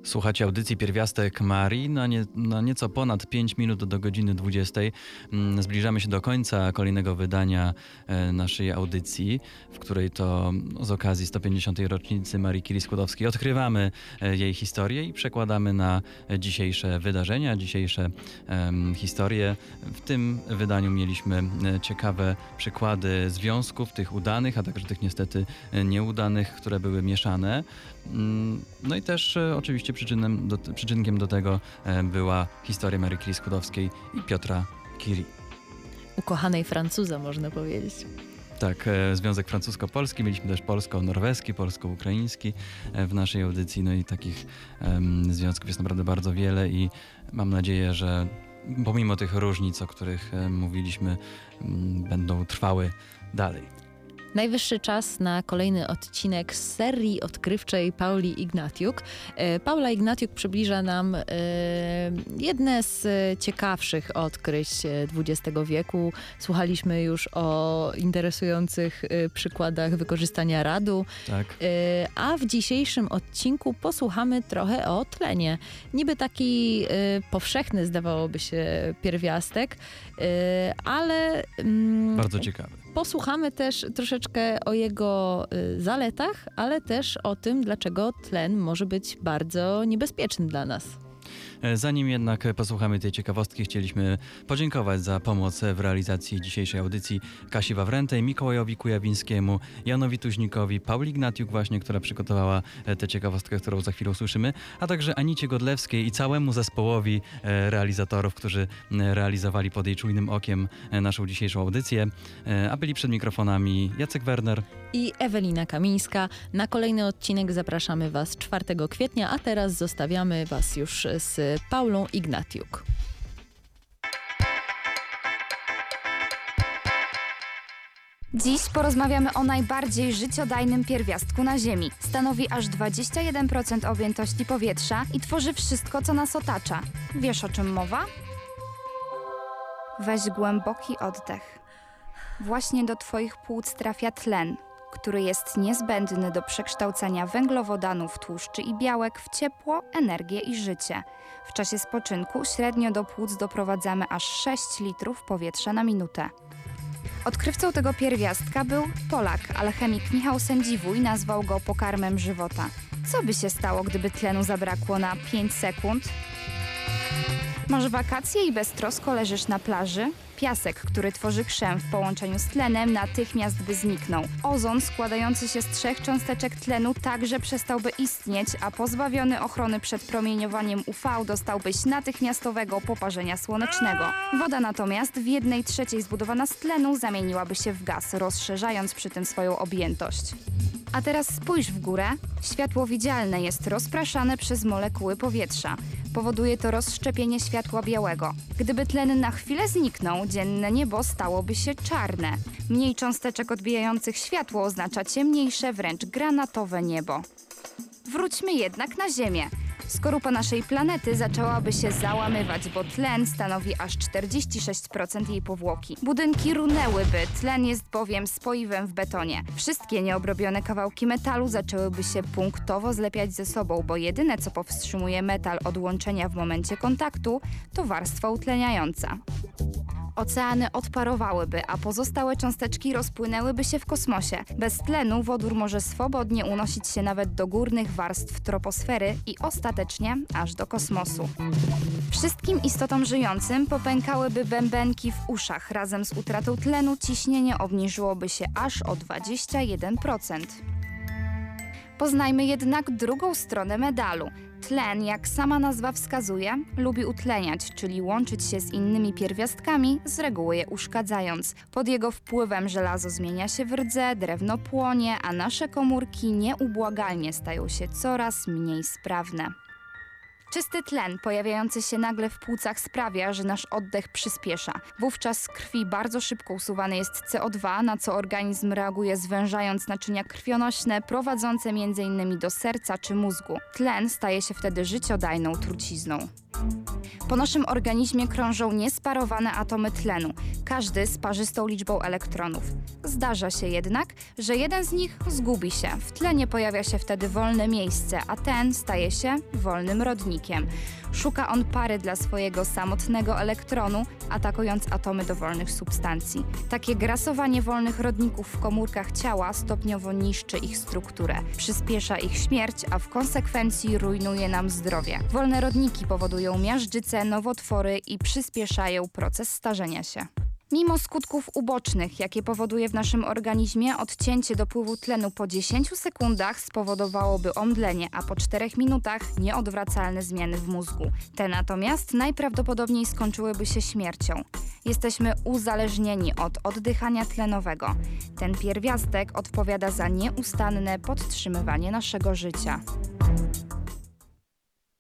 Słuchacie audycji Pierwiastek Marii na nieco ponad 5 minut do godziny 20. Zbliżamy się do końca kolejnego wydania naszej audycji, w której to z okazji 150. rocznicy Marii Curie Skłodowskiej odkrywamy jej historię i przekładamy na dzisiejsze wydarzenia, dzisiejsze historie. W tym wydaniu mieliśmy ciekawe przykłady związków, tych udanych, a także tych niestety nieudanych, które były mieszane. No i też oczywiście przyczynkiem do tego była historia Marii Curie Skłodowskiej i Piotra Curie. Ukochanej Francuza, można powiedzieć. Tak, Związek Francusko-Polski, mieliśmy też polsko-norweski, polsko-ukraiński w naszej audycji, no i takich związków jest naprawdę bardzo wiele i mam nadzieję, że pomimo tych różnic, o których mówiliśmy, będą trwały dalej. Najwyższy czas na kolejny odcinek z serii odkrywczej Pauli Ignatiuk. Paula Ignatiuk przybliża nam jedne z ciekawszych odkryć XX wieku. Słuchaliśmy już o interesujących przykładach wykorzystania radu. Tak. A w dzisiejszym odcinku posłuchamy trochę o tlenie. Niby taki powszechny, zdawałoby się, pierwiastek, ale... Bardzo ciekawy. Posłuchamy też troszeczkę o jego zaletach, ale też o tym, dlaczego tlen może być bardzo niebezpieczny dla nas. Zanim jednak posłuchamy tej ciekawostki, chcieliśmy podziękować za pomoc w realizacji dzisiejszej audycji Kasi Wawrętej, Mikołajowi Kujawińskiemu, Janowi Tuźnikowi, Pauli Ignatiuk właśnie, która przygotowała tę ciekawostkę, którą za chwilę usłyszymy, a także Anicie Godlewskiej i całemu zespołowi realizatorów, którzy realizowali pod jej czujnym okiem naszą dzisiejszą audycję. A byli przed mikrofonami Jacek Werner i Ewelina Kamińska. Na kolejny odcinek zapraszamy Was 4 kwietnia, a teraz zostawiamy Was już z Paulą Ignatiuk. Dziś porozmawiamy o najbardziej życiodajnym pierwiastku na Ziemi. Stanowi aż 21% objętości powietrza i tworzy wszystko, co nas otacza. Wiesz, o czym mowa? Weź głęboki oddech. Właśnie do Twoich płuc trafia tlen, który jest niezbędny do przekształcania węglowodanów, tłuszczy i białek w ciepło, energię i życie. W czasie spoczynku średnio do płuc doprowadzamy aż 6 litrów powietrza na minutę. Odkrywcą tego pierwiastka był Polak, alchemik Michał Sędziwój nazwał go pokarmem żywota. Co by się stało, gdyby tlenu zabrakło na 5 sekund? Masz wakacje i beztrosko leżysz na plaży? Piasek, który tworzy krzem w połączeniu z tlenem, natychmiast by zniknął. Ozon składający się z 3 cząsteczek tlenu także przestałby istnieć, a pozbawiony ochrony przed promieniowaniem UV dostałbyś natychmiastowego poparzenia słonecznego. Woda natomiast w 1/3 zbudowana z tlenu zamieniłaby się w gaz, rozszerzając przy tym swoją objętość. A teraz spójrz w górę. Światło widzialne jest rozpraszane przez molekuły powietrza. Powoduje to rozszczepienie światła białego. Gdyby tlen na chwilę zniknął, dzienne niebo stałoby się czarne. Mniej cząsteczek odbijających światło oznacza ciemniejsze, wręcz granatowe niebo. Wróćmy jednak na Ziemię. Skorupa naszej planety zaczęłaby się załamywać, bo tlen stanowi aż 46% jej powłoki. Budynki runęłyby, tlen jest bowiem spoiwem w betonie. Wszystkie nieobrobione kawałki metalu zaczęłyby się punktowo zlepiać ze sobą, bo jedyne co powstrzymuje metal od łączenia w momencie kontaktu to warstwa utleniająca. Oceany odparowałyby, a pozostałe cząsteczki rozpłynęłyby się w kosmosie. Bez tlenu wodór może swobodnie unosić się nawet do górnych warstw troposfery i ostatecznie aż do kosmosu. Wszystkim istotom żyjącym popękałyby bębenki w uszach. Razem z utratą tlenu ciśnienie obniżyłoby się aż o 21%. Poznajmy jednak drugą stronę medalu. Tlen, jak sama nazwa wskazuje, lubi utleniać, czyli łączyć się z innymi pierwiastkami, z reguły je uszkadzając. Pod jego wpływem żelazo zmienia się w rdzę, drewno płonie, a nasze komórki nieubłagalnie stają się coraz mniej sprawne. Czysty tlen pojawiający się nagle w płucach sprawia, że nasz oddech przyspiesza. Wówczas z krwi bardzo szybko usuwane jest CO2, na co organizm reaguje zwężając naczynia krwionośne prowadzące m.in. do serca czy mózgu. Tlen staje się wtedy życiodajną trucizną. Po naszym organizmie krążą niesparowane atomy tlenu, każdy z parzystą liczbą elektronów. Zdarza się jednak, że jeden z nich zgubi się. W tlenie pojawia się wtedy wolne miejsce, a ten staje się wolnym rodnikiem. Szuka on pary dla swojego samotnego elektronu, atakując atomy dowolnych substancji. Takie grasowanie wolnych rodników w komórkach ciała stopniowo niszczy ich strukturę, przyspiesza ich śmierć, a w konsekwencji rujnuje nam zdrowie. Wolne rodniki powodują miażdżycę, nowotwory i przyspieszają proces starzenia się. Mimo skutków ubocznych, jakie powoduje w naszym organizmie, odcięcie dopływu tlenu po 10 sekundach spowodowałoby omdlenie, a po 4 minutach nieodwracalne zmiany w mózgu. Te natomiast najprawdopodobniej skończyłyby się śmiercią. Jesteśmy uzależnieni od oddychania tlenowego. Ten pierwiastek odpowiada za nieustanne podtrzymywanie naszego życia.